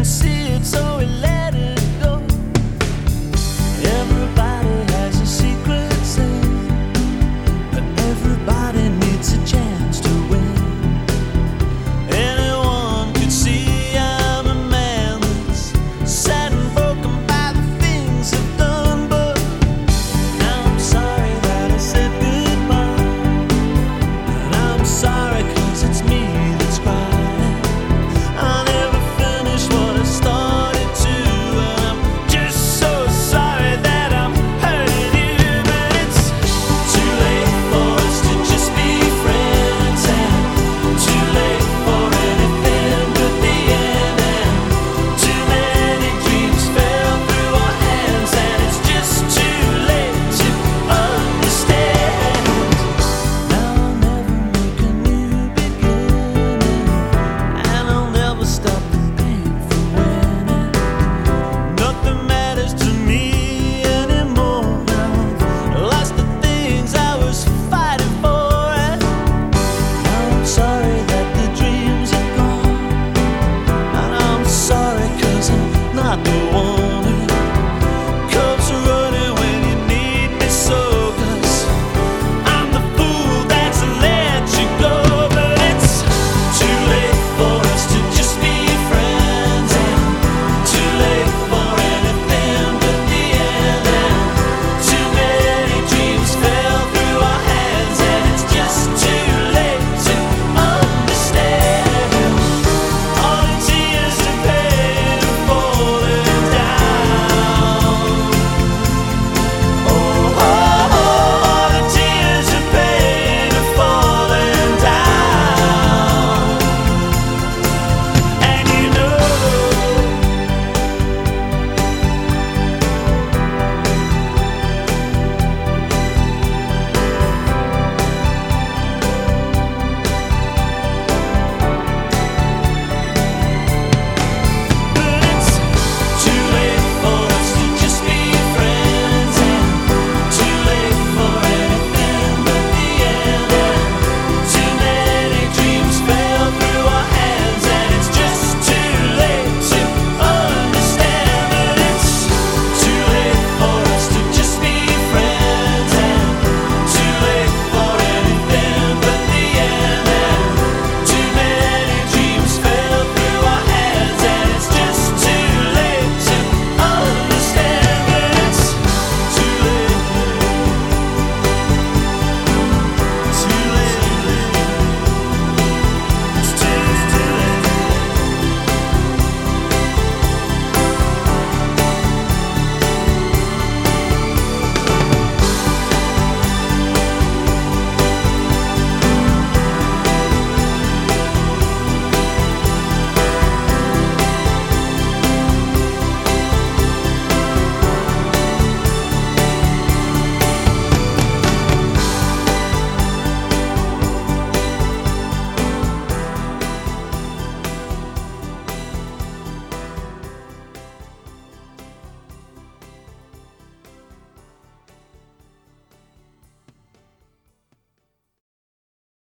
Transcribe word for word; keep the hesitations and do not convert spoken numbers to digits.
couldn't see it, so we let it go. Everybody has a secret sin, but everybody needs a chance to win. Anyone could see I'm a man that's sad and broken by the things I've done, but now I'm sorry that I said goodbye, and I'm sorry 'cause it's me that's crying. I never finished what I started to, and I'm just so sorry that I'm hurting you, but it's too late for us to just be friends, and too late for anything but the end, and too many dreams fell through our hands, and it's just too late to understand. Now I'll never make a new beginning, and I'll never stop the pain from winning. Nothing matters to me anymore now. I lost the things I was fighting for, and now I'm sorry that the dreams are gone, and I'm sorry 'cause I'm not the one.